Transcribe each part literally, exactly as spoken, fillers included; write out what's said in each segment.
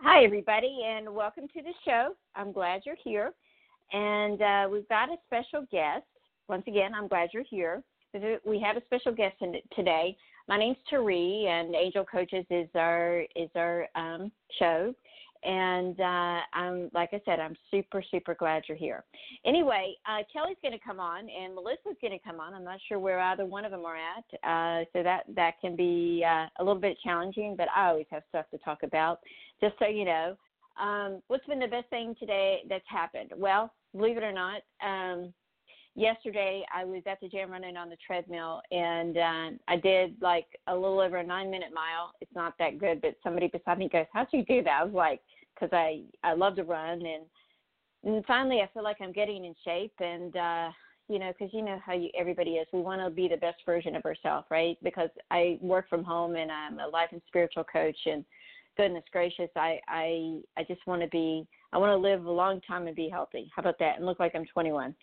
Hi, everybody, and welcome to the show. I'm glad you're here. And uh, we've got a special guest. Once again, I'm glad you're here. We have a special guest in, today. My name's Tari, and Angel Coaches is our is our um, show. And uh, I'm like I said, I'm super, super glad you're here. Anyway, uh, Kelly's going to come on, and Melissa's going to come on. I'm not sure where either one of them are at, uh, so that, that can be uh, a little bit challenging, but I always have stuff to talk about, just so you know. Um, what's been the best thing today that's happened? Well, believe it or not, um, yesterday I was at the gym running on the treadmill, and uh, I did like a little over a nine-minute mile. It's not that good, but somebody beside me goes, how'd you do that? I was like, because I, I love to run, and, and finally I feel like I'm getting in shape, and, uh, you know, because you know how you, everybody is. We want to be the best version of ourselves, right? Because I work from home, and I'm a life and spiritual coach, and goodness gracious, I, I, I just want to be, I want to live a long time and be healthy. How about that? And look like I'm twenty-one.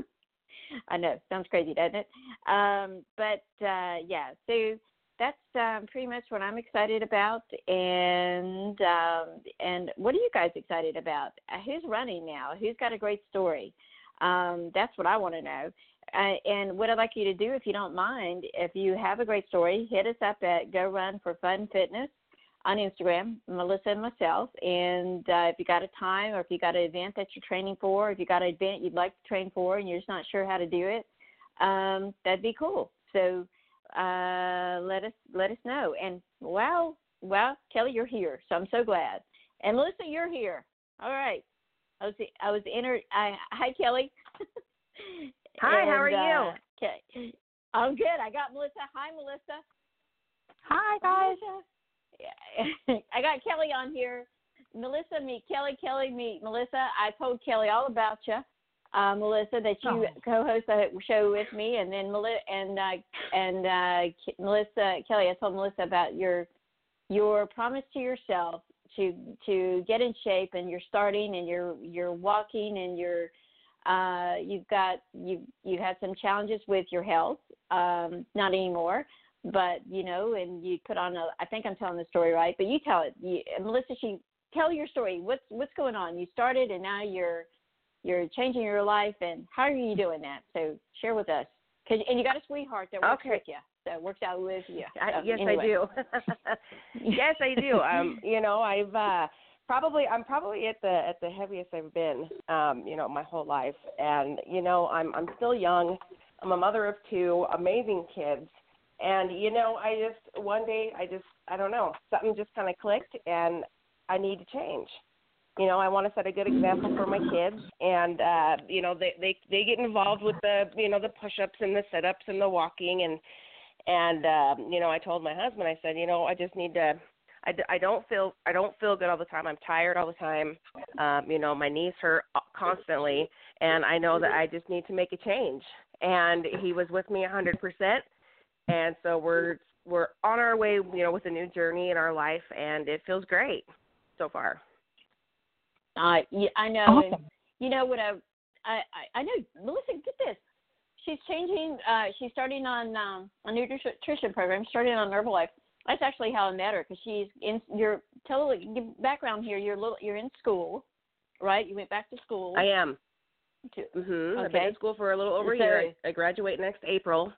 I know, sounds crazy, doesn't it? Um, but, uh, yeah, so that's um, pretty much what I'm excited about. And um, and what are you guys excited about? Uh, who's running now? Who's got a great story? Um, that's what I want to know. Uh, and what I'd like you to do, if you don't mind, if you have a great story, hit us up at Go Run for Fun Fitness on Instagram, Melissa and myself. And uh, if you got a time, or if you got an event that you're training for, if you got an event you'd like to train for and you're just not sure how to do it, um, that'd be cool. So uh, let us let us know. And wow, wow, Kelly, you're here, so I'm so glad. And Melissa, you're here. All right. I was I was inter. I, hi, Kelly. Hi. and, how are uh, you? Okay. I'm good. I got Melissa. Hi, Melissa. Hi, guys. Melissa. Yeah. I got Kelly on here. Melissa, meet Kelly. Kelly, meet Melissa. I told Kelly all about you, uh, Melissa, that you Oh. co-host the show with me, and then Melissa and uh, and uh, Melissa Kelly. I told Melissa about your your promise to yourself to to get in shape, and you're starting, and you're you're walking, and you're uh, you've got you you had some challenges with your health. Um, not anymore. But, you know, and you put on a, I think I'm telling the story right, but you tell it. You, Melissa, she, tell your story. What's what's going on? You started, and now you're you're changing your life, and how are you doing that? So share with us. Cause, and you got a sweetheart that works Okay. with you, so it works out with you. So, I, yes, anyway. I do. yes, I do. Um, you know, I've uh, probably, I'm probably at the at the heaviest I've been, um, you know, my whole life. And, you know, I'm I'm still young. I'm a mother of two amazing kids. And, you know, I just, one day, I just, I don't know, something just kind of clicked, and I need to change. You know, I want to set a good example for my kids, and, uh, you know, they, they, they get involved with the, you know, the push-ups and the sit-ups and the walking, and, and um, you know, I told my husband, I said, you know, I just need to, I, I don't feel, I don't feel good all the time. I'm tired all the time. Um, you know, my knees hurt constantly, and I know that I just need to make a change. And he was with me one hundred percent. And so we're we're on our way, you know, with a new journey in our life, and it feels great so far. Uh, yeah, I know. Awesome. And you know what? I, I I know. Melissa, get this. She's changing. Uh, she's starting on um, a nutrition program. Starting on Herbalife. That's actually how I met her, because she's in. You're totally give background here. You're little. You're in school, right? You went back to school. I am. To, Mhm. okay. I've been in school for a little over a so, year. I, I graduate next April.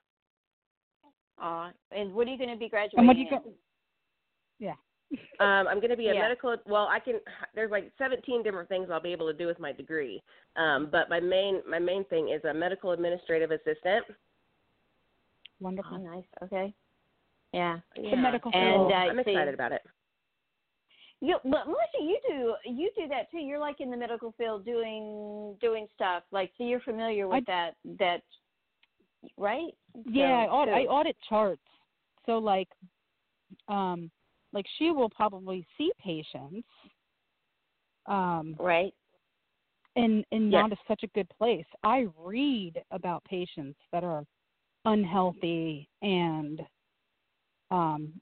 Uh, and what are you going to be graduating And what do you in? go? Yeah. Um, I'm going to be a Yeah. medical. Well, I can. There's like seventeen different things I'll be able to do with my degree. Um, but my main my main thing is a medical administrative assistant. Wonderful. Oh, nice. Okay. Yeah. Yeah. The medical And field. uh, I'm see, excited about it. You, but Melissa, you do you do that too. You're like in the medical field doing doing stuff. Like, so you're familiar with I, that that, right? yeah, So, I, audit, so, I audit charts. So like, um, like she will probably see patients, um, right. in in Yes. not a, such a good place. I read about patients that are unhealthy, and um,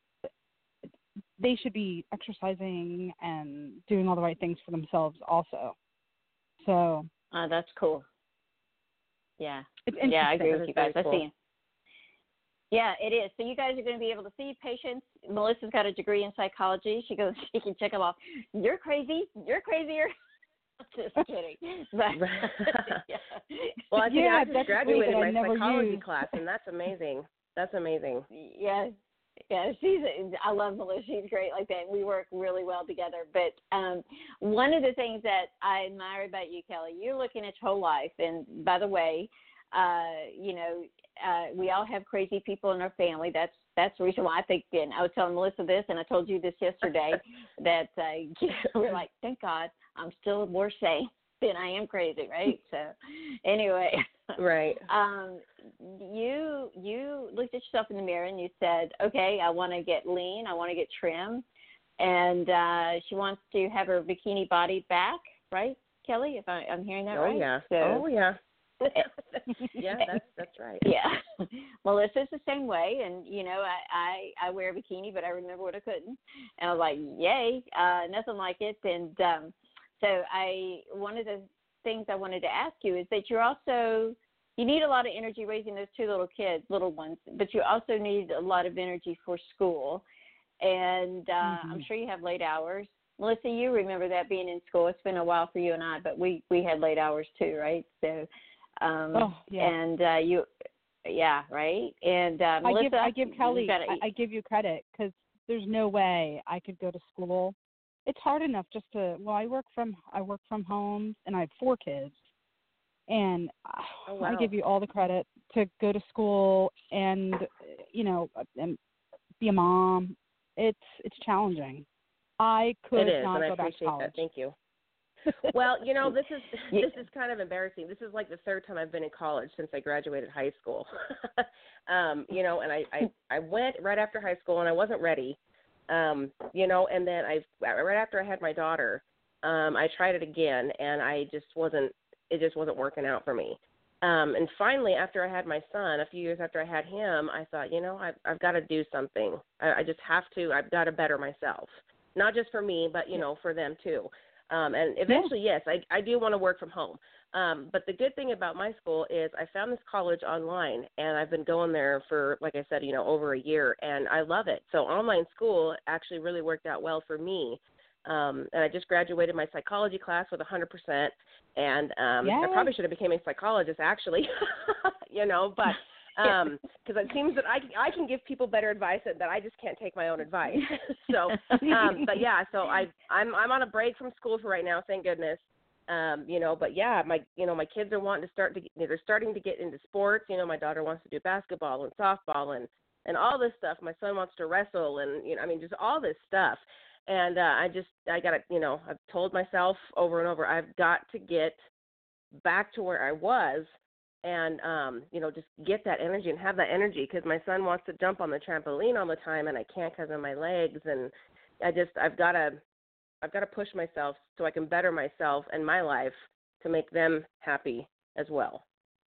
they should be exercising and doing all the right things for themselves also. So Uh, that's cool. Yeah. it's Yeah, I agree interesting. with you guys. I Cool. see. Yeah, it is. So you guys are going to be able to see patients. Melissa's got a degree in psychology. She goes, she can check them off. You're crazy. You're crazier. Just kidding. But, yeah. Well, I think yeah, I just graduated my psychology used. class, and that's amazing. That's amazing. Yeah. Yeah, she's. I love Melissa. She's great like that. We work really well together. But um, one of the things that I admire about you, Kelly, you're looking at your whole life. And by the way, uh, you know, uh, we all have crazy people in our family. That's that's the reason why I think. And I was telling Melissa this, and I told you this yesterday that uh, we're like, thank God, I'm still more sane than I am crazy, right? So, anyway. Right. Um, you you looked at yourself in the mirror and you said, okay, I want to get lean, I want to get trim, and uh, she wants to have her bikini body back, right, Kelly? If I, I'm hearing that oh, right? Yeah. So, oh yeah. yeah, that's that's right. Yeah, Melissa's the same way, and you know, I, I I wear a bikini, but I remember what I couldn't, and I was like, yay, uh, nothing like it, and um, so I one of the things I wanted to ask you is that you're also, you need a lot of energy raising those two little kids, little ones, but you also need a lot of energy for school. And uh, mm-hmm. I'm sure you have late hours. Melissa, you remember that being in school. It's been a while for you and I, but we, we had late hours too, right? So, um, oh, yeah. and uh, you, yeah, right? And uh, I Melissa, give, I give Kelly, gotta, I, I give you credit because there's no way I could go to school. It's hard enough just to, well, I work from, I work from home and I have four kids, and oh, wow. I give you all the credit to go to school and, you know, and be a mom. It's, it's challenging. I could it is, not and go I back appreciate to college. that. Thank you. Well, you know, this is this is kind of embarrassing. This is like the third time I've been in college since I graduated high school. um, you know, and I, I, I went right after high school, and I wasn't ready. Um, you know, and then I, right after I had my daughter, um, I tried it again, and I just wasn't, it just wasn't working out for me. Um, and finally, after I had my son, a few years after I had him, I thought, you know, I've, I've got to do something. I, I just have to, I've got to better myself, not just for me, but, you know, for them too. Um, and eventually, yes, I, I do want to work from home. Um, but the good thing about my school is I found this college online, and I've been going there for, like I said, you know, over a year, and I love it. So online school actually really worked out well for me. Um, and I just graduated my psychology class with one hundred percent, and um, I probably should have become a psychologist, actually, you know, but because um, it seems that I, I can give people better advice, and that I just can't take my own advice. so, um, but yeah, so I, I'm I'm on a break from school for right now, thank goodness. Um, you know, but yeah, my, you know, my kids are wanting to start to, get, they're starting to get into sports. You know, my daughter wants to do basketball and softball and, and all this stuff. My son wants to wrestle and, you know, I mean, just all this stuff. And, uh, I just, I got to, you know, I've told myself over and over, I've got to get back to where I was and, um, you know, just get that energy and have that energy, because my son wants to jump on the trampoline all the time and I can't because of my legs. And I just, I've got to, I've got to push myself so I can better myself and my life to make them happy as well.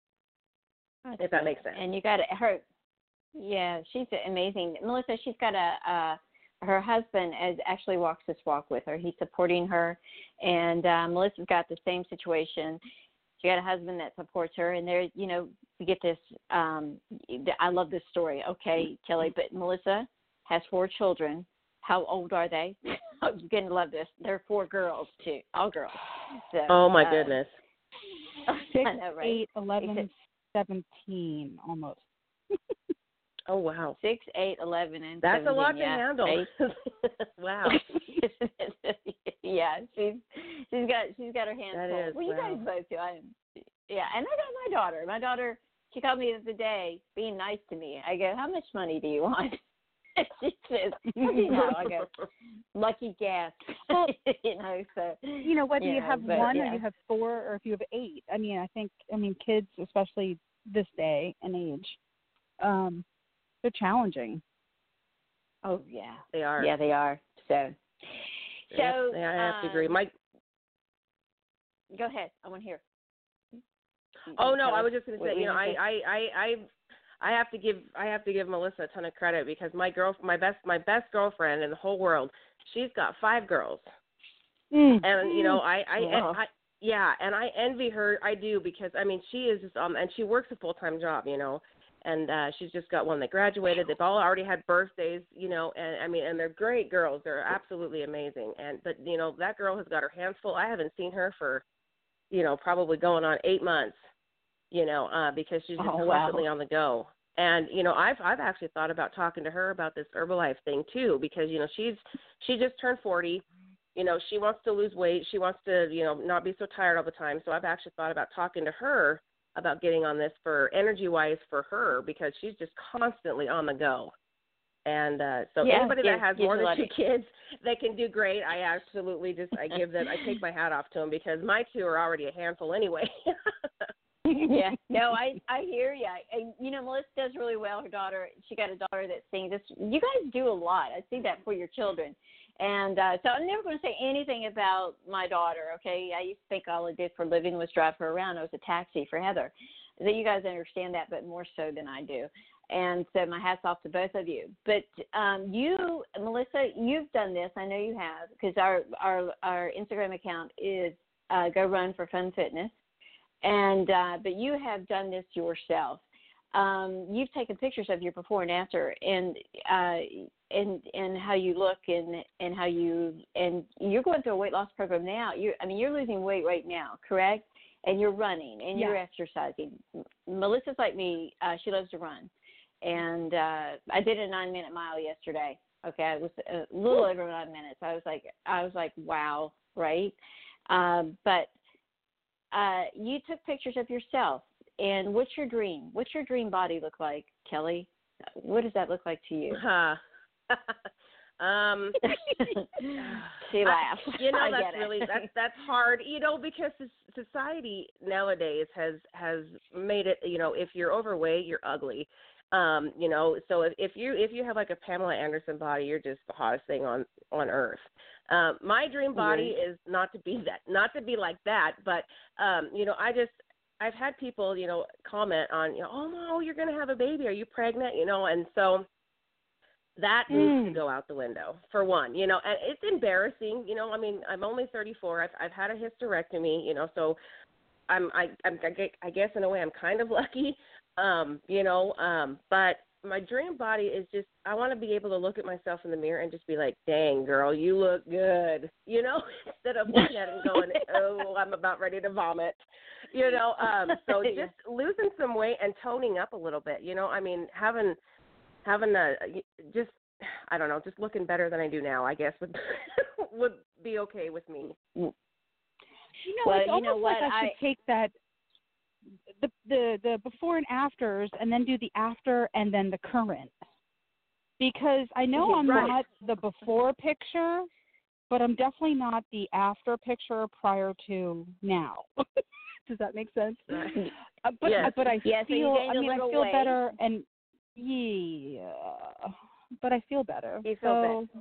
That's if that makes sense. And you got her, yeah, she's amazing. Melissa, she's got a, uh, her husband as actually walks this walk with her. He's supporting her. And uh, Melissa's got the same situation. She got a husband that supports her. And there, you know, we get this, um, I love this story. Okay, Kelly, but Melissa has four children. How old are they? Oh, you're going to love this. They're four girls, too. All girls. So, oh, my uh, goodness. Six, know, right? eight, eleven, seventeen, almost. Oh, wow. Six, eight, eleven, and That's seventeen. a lot yeah, to handle. Right? Wow. yeah, she's she's got she's got her hands that full. Is, well, you wow. guys both do. I, yeah, and I got my daughter. My daughter, she called me the other day being nice to me. I go, how much money do you want? She says, you know, I go, lucky gas. Well, you know, so you know, whether you, you know, have but, one yeah. or you have four or if you have eight. I mean, I think, I mean, kids, especially this day and age, um, they're challenging. Oh yeah, they are. Yeah, they are. So, so yep, yeah, I have um, to agree. My. Go ahead. I want to hear. Oh no, I was just going to What say, you know, I, say? I, I, I, I have to give, I have to give Melissa a ton of credit, because my girl, my best, my best girlfriend in the whole world, she's got five girls, mm. and you know, I, I, wow. I, yeah, and I envy her. I do, because I mean, she is just, um, and she works a full time job, you know, and uh, she's just got one that graduated. They've all already had birthdays, you know, and I mean, and they're great girls. They're absolutely amazing. And but you know, that girl has got her hands full. I haven't seen her for, you know, probably going on eight months, you know, uh, because she's just Oh, constantly wow. on the go. And you know, I've I've actually thought about talking to her about this Herbalife thing too, because you know, she's she just turned forty. You know, she wants to lose weight. She wants to, you know, not be so tired all the time. So I've actually thought about talking to her about getting on this for energy-wise for her, because she's just constantly on the go. And uh, so Yeah, anybody give- that has give more a than lot two of- kids, they can do great. I absolutely just, I give them, I take my hat off to them, because my two are already a handful anyway. Yeah, no, I I hear you. And you know, Melissa does really well. Her daughter, she got a daughter that sings. It's, you guys do a lot. I see that for your children. And uh, so I'm never going to say anything about my daughter, okay? I used to think all I did for a living was drive her around. I was a taxi for Heather. So you guys understand that, but more so than I do. And so my hat's off to both of you. But um, you, Melissa, you've done this. I know you have, because our, our, our Instagram account is uh, Go Run for Fun Fitness. And uh, but you have done this yourself. Um, you've taken pictures of your before and after, and uh, and and how you look, and and how you and you're going through a weight loss program now. You, I mean, you're losing weight right now, correct? And you're running and Yeah. you're exercising. Melissa's like me; uh, she loves to run, and uh, I did a nine-minute mile yesterday. Okay, it was a little over nine minutes. I was like, I was like, wow, right? Um, but Uh, you took pictures of yourself, and what's your dream? What's your dream body look like, Kelly? What does that look like to you? Huh. um, She laughs. I, you know, I that's get it. really that's that's hard. You know, because society nowadays has has made it. You know, if you're overweight, you're ugly. Um, you know, so if, if you if you have like a Pamela Anderson body, you're just the hottest thing on on earth. Um, my dream body Right. is not to be that, not to be like that, but um, you know, I just I've had people, you know, comment on, you know, oh no, you're going to have a baby, are you pregnant? You know, and so that Mm. needs to go out the window for one, you know, and it's embarrassing, you know. I mean, I'm only thirty-four. I've I've had a hysterectomy, you know, so I'm I I'm, I guess in a way I'm kind of lucky. Um, you know, um, but my dream body is just, I want to be able to look at myself in the mirror and just be like, dang, girl, you look good, you know, instead of looking at it and going, oh, I'm about ready to vomit, you know. Um, so just losing some weight and toning up a little bit, you know. I mean, having, having a, just, I don't know, just looking better than I do now, I guess, would, would be okay with me. You know, Well, it's you almost know like what, I should I- take that the the the before and afters, and then do the after and then the current, because I know I'm Right. not the before picture, but I'm definitely not the after picture prior to now. Does that make sense? Right. Uh, but Yes. but I Yeah, so you feel gained I a mean I little feel weight. better, and yeah, but I feel better. You feel so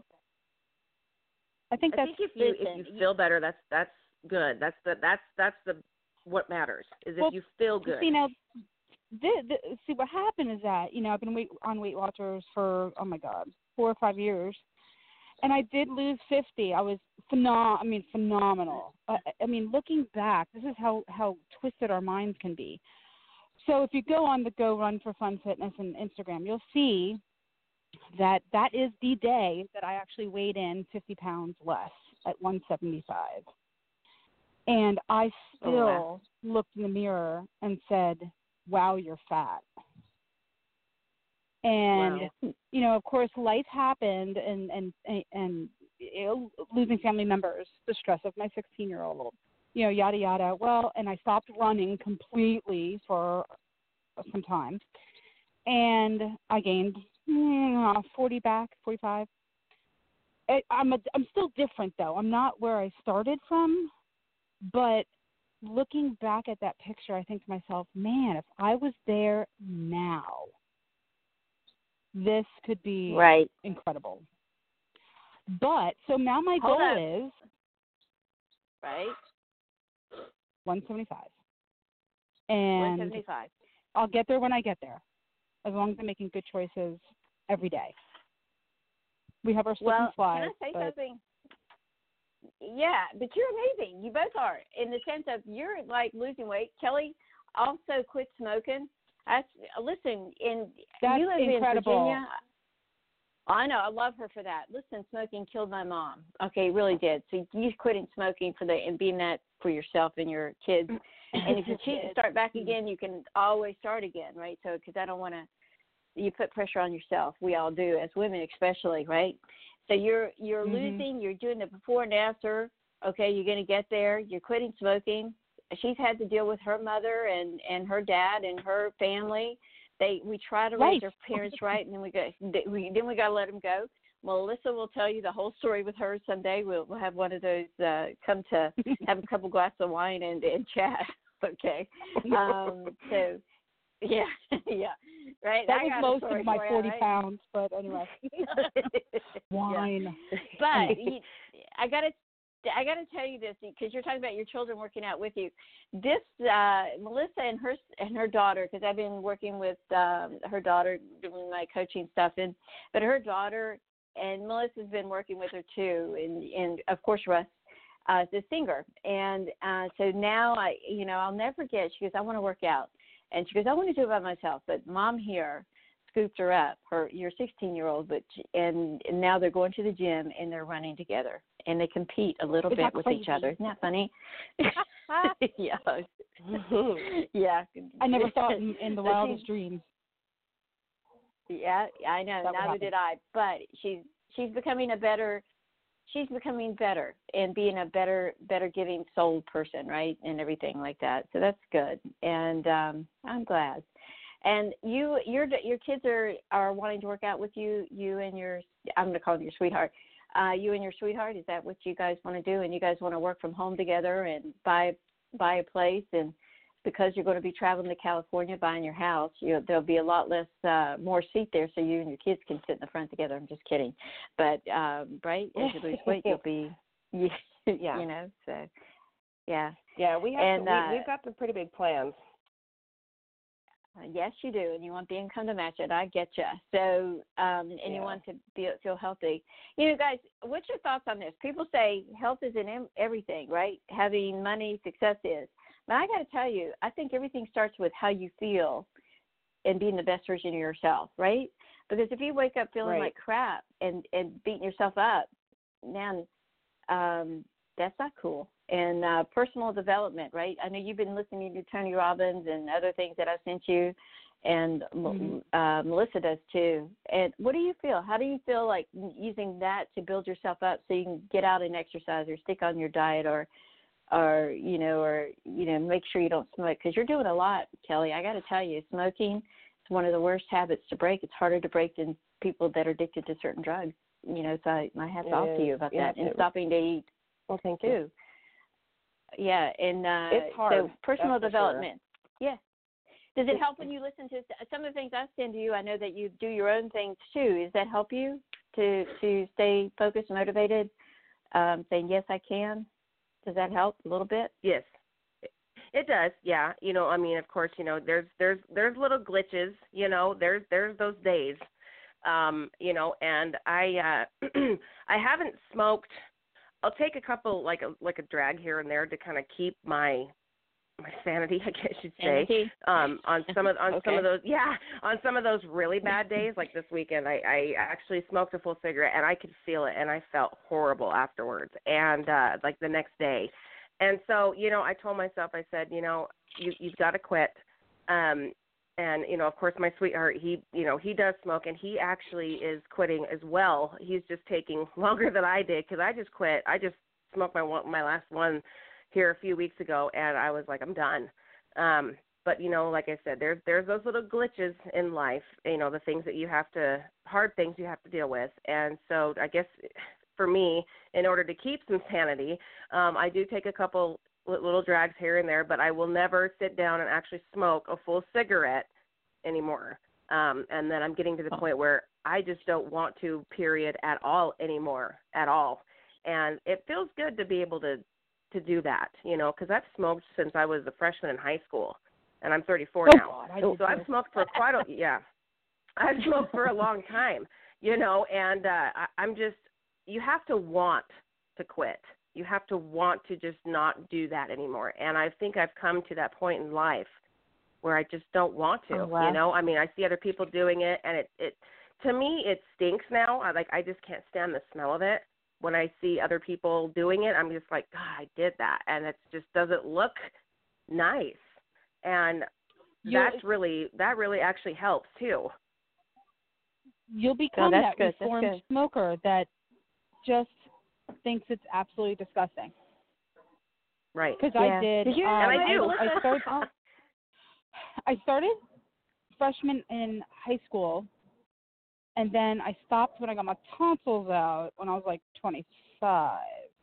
I think I that's think if you listen, if you feel better, that's that's good. That's the that's that's the what matters is if Well, you feel good. See now, the, the, see what happened is that, you know, I've been weight, on Weight Watchers for, oh my God, four or five years, and I did lose fifty. I was phenom- I mean phenomenal. I, I mean, looking back, this is how how twisted our minds can be. So if you go on the Go Run for Fun Fitness and Instagram, you'll see that that is the day that I actually weighed in fifty pounds less at one seventy-five. And I still Oh, wow. looked in the mirror and said, wow, you're fat. And, Wow. you know, of course, life happened, and, and, and you know, losing family members, the stress of my sixteen-year-old, you know, yada, yada. Well, and I stopped running completely for some time. And I gained mm, forty back, forty-five. I, I'm, a, I'm still different, though. I'm not where I started from. But looking back at that picture, I think to myself, man, if I was there now, this could be Right. incredible. But, so now my Hold goal up. is Right? one seventy-five. one And seventy-five. I'll get there when I get there, as long as I'm making good choices every day. We have our slip Well, and slide. can I say but something? Yeah, but you're amazing. You both are, in the sense of you're like losing weight. Kelly also quit smoking. That's, listen, in That's you live incredible. in Virginia. I know. I love her for that. Listen, smoking killed my mom. Okay, it really did. So you quitting smoking for the and being that for yourself and your kids. And if you choose to start back again, you can always start again, right? So because I don't want to, you put pressure on yourself. We all do, as women especially, right? So you're you're mm-hmm. losing. You're doing the before and after. Okay, you're going to get there. You're quitting smoking. She's had to deal with her mother and, and her dad and her family. They we try to raise right. our parents right, and then we go. We, then we got to let them go. Melissa will tell you the whole story with her someday. We'll, we'll have one of those uh, come to have a couple glasses of wine and, and chat. Okay. Um, so yeah, yeah, right. That I was got most of my you, forty right? pounds, but anyway. Wine. Yeah. But you, I got to. I got to tell you this because you're talking about your children working out with you. This uh, Melissa and her and her daughter, because I've been working with um, her daughter doing my coaching stuff, and but her daughter and Melissa's been working with her too, and and of course Russ, uh, the singer, and uh, so now I, you know, I'll never forget. She goes, I want to work out, and she goes, I want to do it by myself, but Mom here scooped her up, her your sixteen year old, but and, and now they're going to the gym and they're running together. And they compete a little Isn't bit with crazy? each other. Isn't that funny? yeah. yeah. I never thought in, in the wildest dreams. Yeah, I know. That Neither did I. But she's she's becoming a better she's becoming better and being a better better giving soul person, right? And everything like that. So that's good. And um, I'm glad. And you your your kids are, are wanting to work out with you, you and your I'm gonna call them your sweetheart. Uh, you and your sweetheart, is that what you guys want to do? And you guys want to work from home together and buy buy a place, and because you're going to be traveling to California, buying your house, you, there'll be a lot less, uh, more seat there, so you and your kids can sit in the front together. I'm just kidding, but um, right, as you lose weight, you'll be, you, yeah, you know, so yeah, yeah, we have and, to, uh, we, we've got some pretty big plans. Uh, yes, you do, and you want the income to match it. I get you. So, um, and yeah. you want to be, feel healthy. You know, guys, what's your thoughts on this? People say health is in everything, right? Having money, success is. But I got to tell you, I think everything starts with how you feel and being the best version of yourself, right? Because if you wake up feeling right. like crap and, and beating yourself up, man, um, that's not cool. And uh, personal development, right? I know you've been listening to Tony Robbins and other things that I sent you, and mm-hmm. uh, Melissa does too. And what do you feel? How do you feel like using that to build yourself up so you can get out and exercise or stick on your diet or, or you know, or you know, make sure you don't smoke? Because you're doing a lot, Kelly. I got to tell you, smoking is one of the worst habits to break. It's harder to break than people that are addicted to certain drugs. You know, so I, my hat's it off is. to you about yeah, that, and it, stopping to eat. Well, thank too. you. Yeah, and uh, it's hard. so personal That's development. Sure. Yeah. Does it help when you listen to some of the things I send to you? I know that you do your own things too. Does that help you to to stay focused, motivated, um, saying yes, I can? Does that help a little bit? Yes, it does. Yeah, you know, I mean, of course, you know, there's there's there's little glitches. You know, there's there's those days. Um, you know, and I uh, I haven't smoked. I'll take a couple, like a like a drag here and there to kind of keep my my sanity, I guess you'd say. Sanity. Um, on some of on okay. some of those, yeah, on some of those really bad days, like this weekend, I, I actually smoked a full cigarette and I could feel it, and I felt horrible afterwards, and uh, like the next day. And so, you know, I told myself, I said, you know, you you've got to quit. Um, And, you know, of course, my sweetheart, he, you know, he does smoke, and he actually is quitting as well. He's just taking longer than I did because I just quit. I just smoked my one, my last one here a few weeks ago, and I was like, I'm done. Um, but, you know, like I said, there's there's those little glitches in life, you know, the things that you have to, hard things you have to deal with. And so I guess for me, in order to keep some sanity, um, I do take a couple little drags here and there, but I will never sit down and actually smoke a full cigarette anymore. Um, and then I'm getting to the point where I just don't want to, period, at all anymore, at all. And it feels good to be able to, to do that, you know, because I've smoked since I was a freshman in high school, and I'm thirty-four oh, now. God, so I've smoked for quite a, yeah, I've smoked for a long time, you know, and uh, I, I'm just, you have to want to quit. You have to want to just not do that anymore. And I think I've come to that point in life where I just don't want to, Oh, wow. you know? I mean, I see other people doing it, and it, it to me, it stinks now. I, like, I just can't stand the smell of it. When I see other people doing it, I'm just like, God, I did that, and it just doesn't look nice. And You'll, that's really, that really actually helps, too. You'll become Oh, that that's good. reformed That's good. smoker that just thinks it's absolutely disgusting. Right. Because Yeah. I did. Did you um, And I do. I, I started. I started freshman in high school, and then I stopped when I got my tonsils out when I was like twenty-five.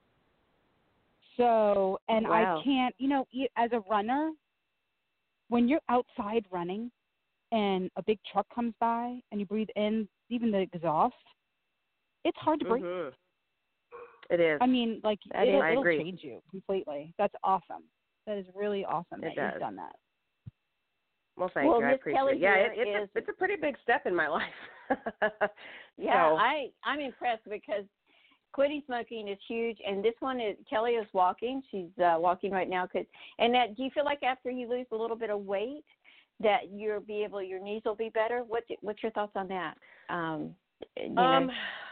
So, and Wow. I can't, you know, e- as a runner, when you're outside running and a big truck comes by and you breathe in even the exhaust, it's hard to breathe. Mm-hmm. It is. I mean, like, That it'll, is- I it'll agree. change you completely. That's awesome. That is really awesome It that does. you've done that. Well, thank Well, you. I Miss appreciate Kelly it. Yeah, here it, it's, is- a, it's a pretty big step in my life. Yeah, So, I, I'm impressed because quitting smoking is huge. And this one is, Kelly is walking. She's uh, walking right now. Cause, and that, do you feel like after you lose a little bit of weight that you'll be able, your knees will be better? What, what's your thoughts on that? Um, you know. um,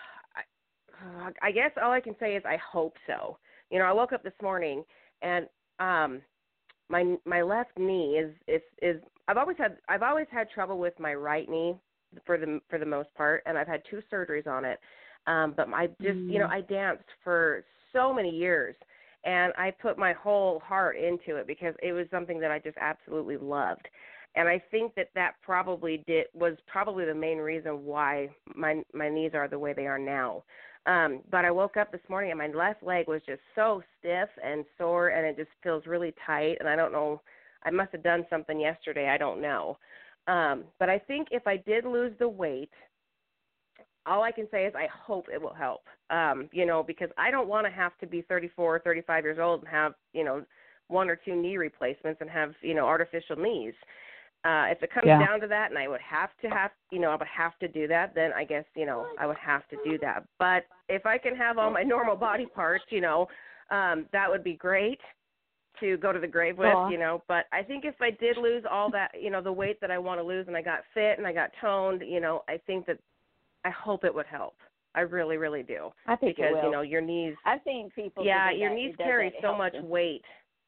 I, I guess all I can say is I hope so. You know, I woke up this morning and um, my my left knee is is is I've always had I've always had trouble with my right knee for the for the most part, and I've had two surgeries on it. Um, but I just Mm. you know I danced for so many years, and I put my whole heart into it because it was something that I just absolutely loved. And I think that that probably did was probably the main reason why my my knees are the way they are now. Um, but I woke up this morning and my left leg was just so stiff and sore, and it just feels really tight. And I don't know, I must have done something yesterday. I don't know. Um, but I think if I did lose the weight, all I can say is I hope it will help. Um, you know, because I don't want to have to be thirty-four or thirty-five years old and have, you know, one or two knee replacements and have, you know, artificial knees. Uh, if it comes Yeah. down to that and I would have to have, you know, I would have to do that, then I guess, you know, I would have to do that. But if I can have all my normal body parts, you know, um, that would be great to go to the grave with, Aw. you know. But I think if I did lose all that, you know, the weight that I want to lose and I got fit and I got toned, you know, I think that I hope it would help. I really, really do. I think because, it will. you know, your knees, I've seen people. yeah, do your that. knees It does carry that. It so helps much them. weight.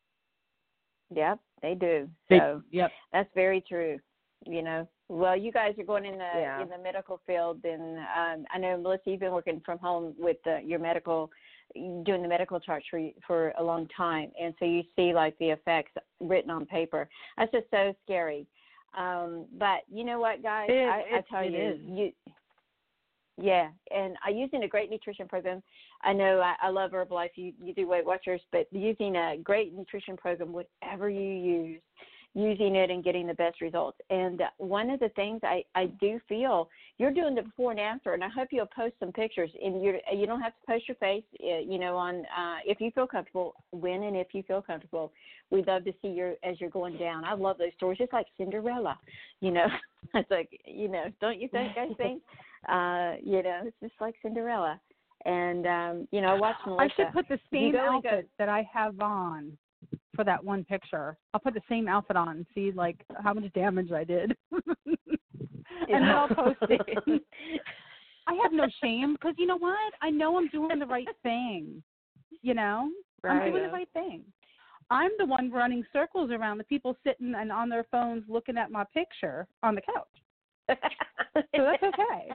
Yep, they do. They- So yep. that's very true. You know, well, you guys are going in the Yeah. in the medical field, and um, I know, Melissa, you've been working from home with uh, your medical, doing the medical charts for for a long time, and so you see like the effects written on paper. That's just so scary. Um, but you know what, guys? It- I, I it- tell it you, is. you. Yeah, and I using a great nutrition program. I know I, I love Herbalife. You you do Weight Watchers, but using a great nutrition program, whatever you use, using it and getting the best results. And uh, one of the things I, I do feel, you're doing the before and after, and I hope you'll post some pictures. And you you don't have to post your face, uh, you know, on uh, if you feel comfortable. When and if you feel comfortable, we'd love to see your as you're going down. I love those stories, just like Cinderella, you know. It's like, you know, don't you think? I think, uh, you know, it's just like Cinderella. And um, you know, watch Melissa. I should put the You same go and outfit go- that I have on for that one picture. I'll put the same outfit on and see like how much damage I did, and then I'll post it. I have no shame because you know what? I know I'm doing the right thing. You know, I'm Right. doing the right thing. I'm the one running circles around the people sitting and on their phones looking at my picture on the couch. So that's okay.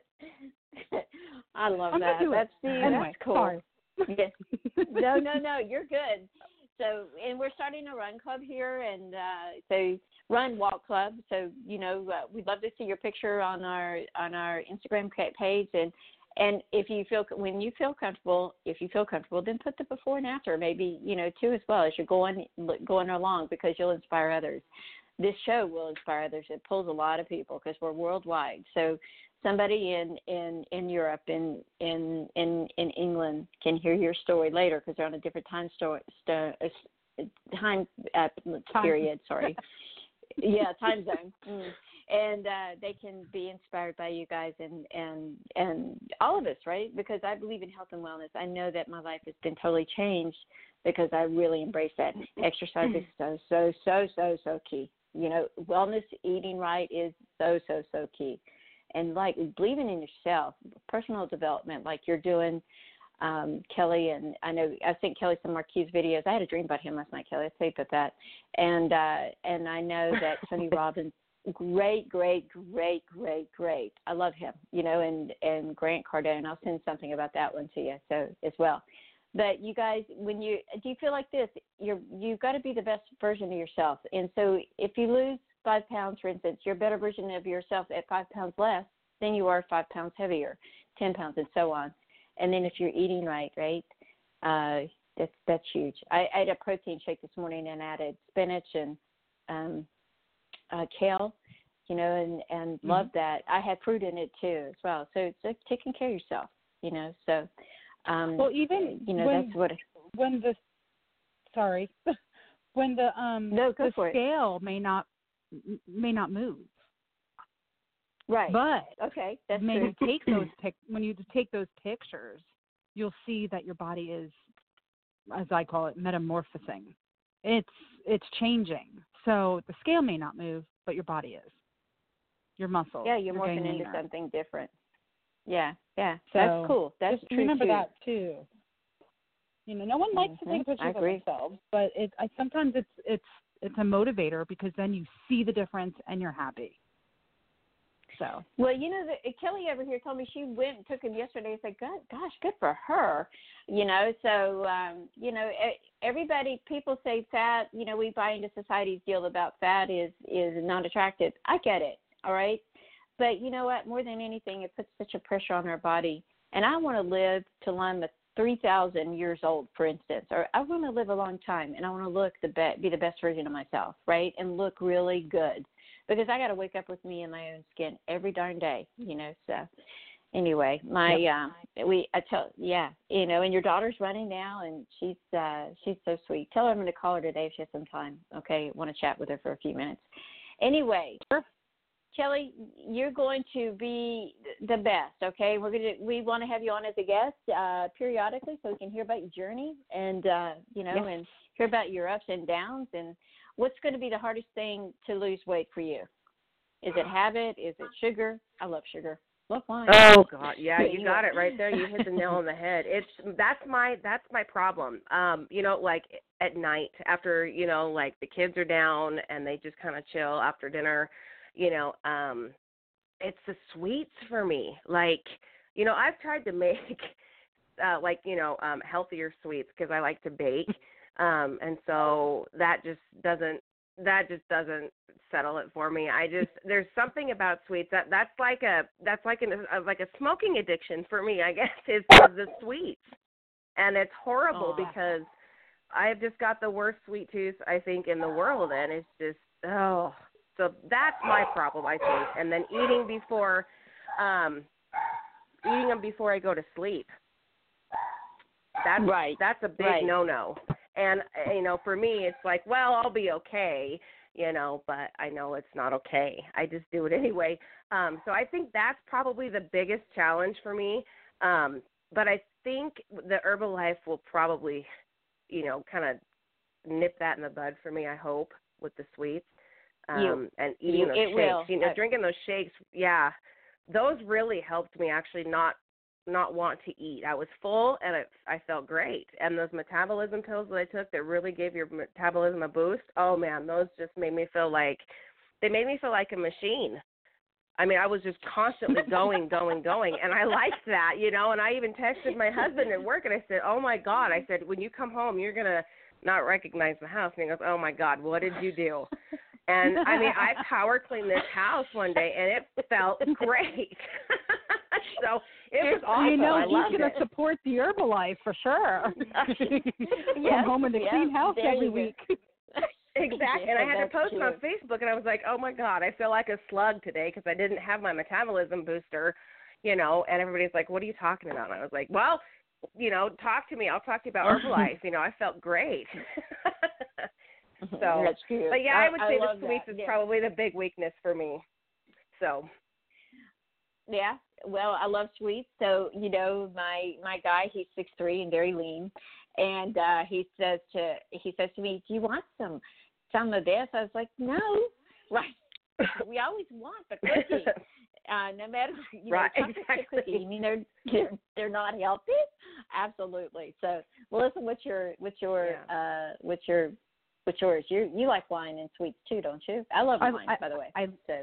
I love I'm that. gonna do That's it. the Anyway, that's cool. sorry. Yes. No, no, no. You're good. So, and we're starting a run club here, and uh, so run walk club. So, you know, uh, we'd love to see your picture on our on our Instagram page, and and if you feel when you feel comfortable, if you feel comfortable, then put the before and after, maybe you know too as well as you're going going along, because you'll inspire others. This show will inspire others. It pulls a lot of people because we're worldwide. So somebody in, in, in Europe, in, in in in England, can hear your story later because they're on a different time story, st- uh, time uh, period. Sorry, yeah, time zone, mm. and uh, they can be inspired by you guys and and and all of us, right? Because I believe in health and wellness. I know that my life has been totally changed because I really embrace that. Exercise is so so so so so key. You know, wellness, eating right is so, so, so key. And, like, believing in yourself, personal development, like you're doing, um, Kelly, and I know I sent Kelly some Marquise videos. I had a dream about him last night, Kelly. Let's say about that. And, uh, and I know that Tony Robbins, great, great, great, great, great. I love him, you know, and, and Grant Cardone. I'll send something about that one to you, so as well. But you guys, when you do you feel like this, you're you've got to be the best version of yourself. And so if you lose five pounds, for instance, you're a better version of yourself at five pounds less than you are five pounds heavier, ten pounds, and so on. And then if you're eating right, right, uh, that's that's huge. I, I had a protein shake this morning and added spinach and um, uh, kale, you know, and and Mm-hmm. loved that. I had fruit in it too as well. So it's like taking care of yourself, you know. So. Um, Well, even you know, when, that's what. It, when the sorry, when the um no, go the for scale it. may not may not move, right? but okay, that's when you true. take those pic when you take those pictures, you'll see that your body is, as I call it, metamorphosing. It's it's changing. So the scale may not move, but your body is. Your muscles. Yeah, you're you're morphing getting into leaner. something different. Yeah, yeah, So that's cool. That's just true remember too. that too. You know, no one likes Mm-hmm. to take a picture I of agree. themselves, but it I sometimes it's it's it's a motivator because then you see the difference and you're happy. So Well, you know, the, Kelly over here told me she went and took him yesterday. I said, God, gosh, good for her. You know, so, um, you know, everybody, people say fat, you know, we buy into society's deal about fat is, is not attractive. I get it, all right? But you know what? More than anything, it puts such a pressure on our body. And I want to live till I'm three thousand years old, for instance, or I want to live a long time, and I want to look the be- be the best version of myself, right, and look really good. Because I got to wake up with me in my own skin every darn day, you know. So, anyway, my yep. um, we I tell yeah, you know, and your daughter's running now, and she's uh, she's so sweet. Tell her I'm going to call her today if she has some time. Okay, want to chat with her for a few minutes. Anyway, Sure. Kelly, you're going to be the best. Okay, we're gonna we want to have you on as a guest uh, periodically so we can hear about your journey and uh, you know Yes. and hear about your ups and downs and. What's going to be the hardest thing to lose weight for you? Is it habit? Is it sugar? I love sugar. Love wine. Oh God, yeah, But you you got are- it right there. You hit the nail on the head. It's that's my that's my problem. Um, you know, like at night after, you know, like the kids are down and they just kind of chill after dinner, you know, um it's the sweets for me. Like, you know, I've tried to make uh like, you know, um healthier sweets because I like to bake. Um, and so that just doesn't, that just doesn't settle it for me. I just, there's something about sweets that that's like a, that's like an, a, like a smoking addiction for me, I guess, is the sweets. And it's horrible Aw. because I've just got the worst sweet tooth, I think, in the world. And it's just, oh, so that's my problem, I think. And then eating before, um, eating them before I go to sleep. That's, Right. that's a big Right. no-no. And, you know, for me, it's like, well, I'll be okay, you know, but I know it's not okay. I just do it anyway. Um, so I think that's probably the biggest challenge for me. Um, but I think the Herbalife will probably, you know, kind of nip that in the bud for me, I hope, with the sweets. Um, You- and eating you- those it shakes. will. You know, I- drinking those shakes, yeah, those really helped me actually not not want to eat. I was full and it, I felt great. And those metabolism pills that I took that really gave your metabolism a boost, oh man, those just made me feel like, they made me feel like a machine. I mean, I was just constantly going, going, going, and I liked that, you know, and I even texted my husband at work and I said, oh my God, I said, when you come home, you're going to not recognize the house. And he goes, oh my God, what did you do? And I mean, I power cleaned this house one day and it felt great. So it was awesome. You know, I he's loved going it. to support the Herbalife for sure. Yes, Come home in the yes, clean house there every you go. week. Exactly. And I had to That's post it on true. Facebook, and I was like, oh, my God, I feel like a slug today because I didn't have my metabolism booster, you know, and everybody's like, what are you talking about? And I was like, well, you know, talk to me. I'll talk to you about Herbalife. You know, I felt great. So, That's cute. but, yeah, I, would say the love sweets that. is Yeah. probably the big weakness for me. So. Yeah, well, I love sweets. So, you know, my my guy, he's six three and very lean, and uh, he says to he says to me, "Do you want some some of this?" I was like, "No, Right. We always want the cookie. Uh, no matter, you right, know, chocolate exactly. chip cookie, you mean they're, they're they're not healthy? Absolutely. So, Melissa, what's your what's your Yeah. uh what's your what's yours? You you like wine and sweets too, don't you? I love I, wine, I, by the way. I, so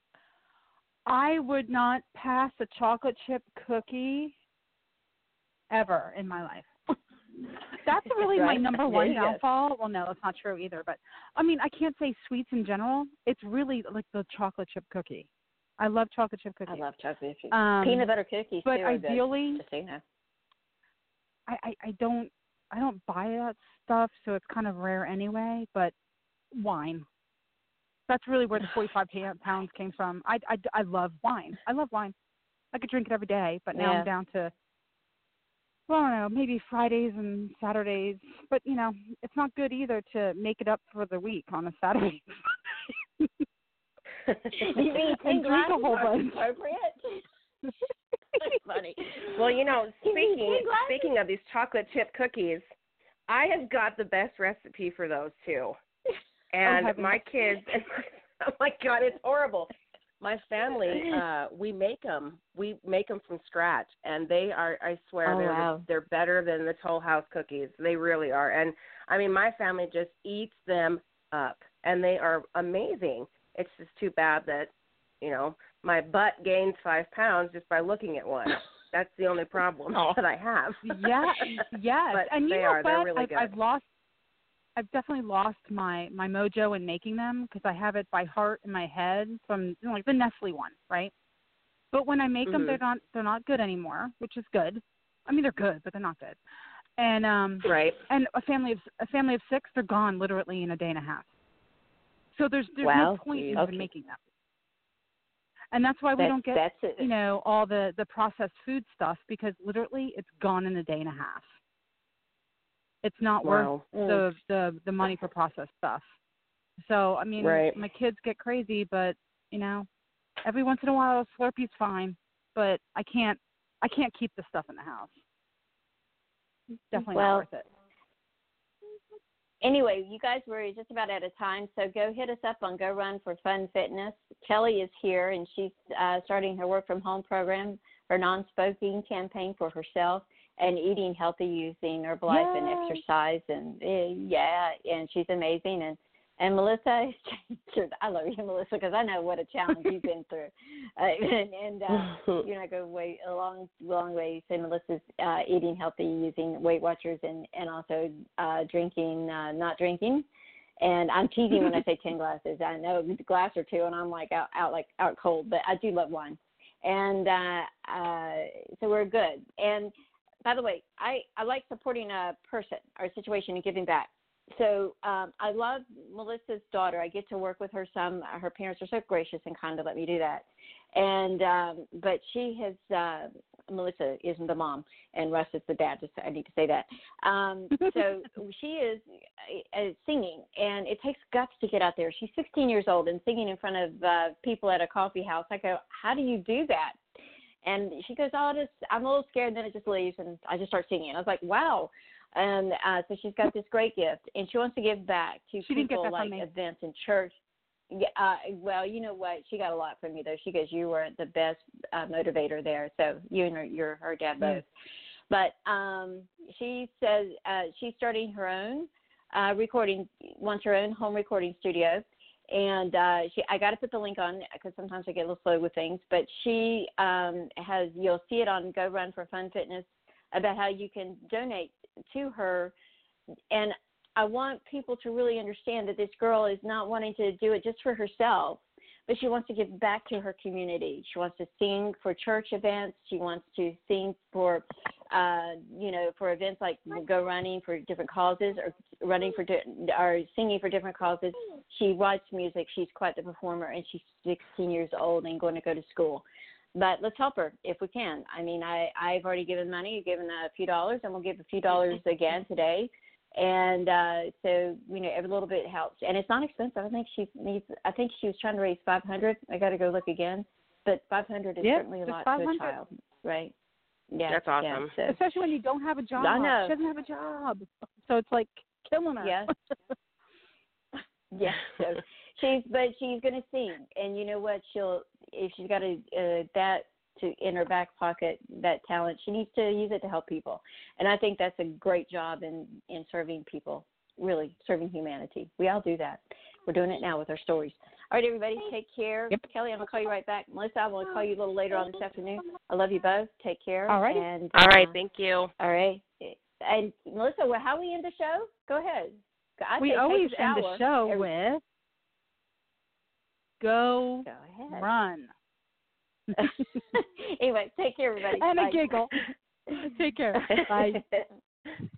I would not pass a chocolate chip cookie ever in my life. That's really right? my number one There you go. downfall. Well, no, that's not true either. But I mean, I can't say sweets in general. It's really like the chocolate chip cookie. I love chocolate chip cookies. I love chocolate chip. Um, Peanut butter cookies but too are ideally, good, just so you know. I, I, I don't I don't buy that stuff, so it's kind of rare anyway. But wine. That's really where the forty-five pounds came from. I, I, I love wine. I love wine. I could drink it every day, but now Yeah. I'm down to, well, I don't know, maybe Fridays and Saturdays. But, you know, it's not good either to make it up for the week on a Saturday. You mean and drink a whole bunch. Appropriate? That's funny. Well, you know, You mean speaking ten glasses? speaking of these chocolate chip cookies, I have got the best recipe for those too. And heavens. my kids, oh my God, it's horrible. My family, uh, we make them. We make them from scratch, and they are. I swear, Oh, they're wow. they're better than the Toll House cookies. They really are. And I mean, my family just eats them up, and they are amazing. It's just too bad that, you know, my butt gains five pounds just by looking at one. That's the only problem Oh. that I have. Yeah, yes. But and you they know are. what? They're really I've, good. I've lost. I've definitely lost my, my mojo in making them because I have it by heart in my head from, you know, like the Nestle one, right? But when I make them, Mhm. they're not they're not good anymore, which is good. I mean, they're good, but they're not good. And um, Right. and a family of a family of six, they're gone literally in a day and a half. So there's there's Wow. no point in Okay. even making them. And that's why we That's, don't get that's it. you know all the the processed food stuff because literally it's gone in a day and a half. It's not Wow. worth the, the the money for processed stuff. So I mean, Right. my kids get crazy, but you know, every once in a while, a Slurpee's fine. But I can't I can't keep the stuff in the house. Definitely Well, not worth it. Anyway, you guys were just about out of time, so go hit us up on Go Run for Fun Fitness. Kelly is here, and she's uh, starting her work from home program, her non-smoking campaign for herself, and eating healthy using Herbalife and Yay. exercise, and uh, yeah, and she's amazing. And and Melissa, I love you, Melissa, because I know what a challenge you've been through, uh, and, and uh, you're not going to wait a long, long way. So Melissa's uh, eating healthy using Weight Watchers and and also uh, drinking, uh, not drinking. And I'm teasing when I say ten glasses. I know a glass or two, and I'm like out, out like out cold, but I do love wine. And uh, uh, so we're good. And by the way, I, I like supporting a person or a situation and giving back. So um, I love Melissa's daughter. I get to work with her some. Her parents are so gracious and kind to let me do that. And um, but she has uh, Melissa isn't the mom, and Russ is the dad. Just I need to say that. Um, so she is uh, singing, and it takes guts to get out there. She's sixteen years old and singing in front of uh, people at a coffee house. I go, how do you do that? And she goes, oh, just, I'm a little scared, and then it just leaves, and I just start singing. I was like, wow. And uh, so she's got this great gift, and she wants to give back to She didn't get people that like from me. events in church. Yeah, uh, well, you know what? She got a lot from you, though. She goes, you were the best uh, motivator there. So you and her, you're her dad both. Mm. But um, she says uh, she's starting her own uh, recording, wants her own home recording studio. And uh, she, I got to put the link on because sometimes I get a little slow with things. But she um, has, you'll see it on Go Run for Fun Fitness about how you can donate to her. And I want people to really understand that this girl is not wanting to do it just for herself, but she wants to give back to her community. She wants to sing for church events. She wants to sing for, uh, you know, for events like Go Running for different causes, or running for, di- or singing for different causes. She writes music. She's quite the performer, and she's sixteen years old and going to go to school. But let's help her if we can. I mean, I, I've already given money, You've given a few dollars, and we'll give a few dollars again today. And uh, so, you know, every little bit helps. And it's not expensive. I think she needs, I think she was trying to raise five hundred dollars. I got to go look again. But five hundred dollars is Yeah, certainly a just lot to a child, right? Yeah. That's awesome. Yeah, so. Especially when you don't have a job. I know. She doesn't have a job. So it's like killing her. Yeah. Yeah. So she she's but she's going to sing, and you know what? She'll if she's got a uh, that to in her back pocket, that talent, she needs to use it to help people. And I think that's a great job in in serving people, really serving humanity. We all do that. We're doing it now with our stories. All right, everybody, take care. Yep. Kelly, I'm gonna call you right back. Melissa, I'm gonna call you a little later on this afternoon. I love you both. Take care. All right. And All right, uh, thank you. all right. And Melissa, well, how we end the show? Go ahead. I We say take always a end the shower. show Every- with go, Go ahead. run. Anyway, take care, everybody. And Bye. a giggle. Take care. Bye.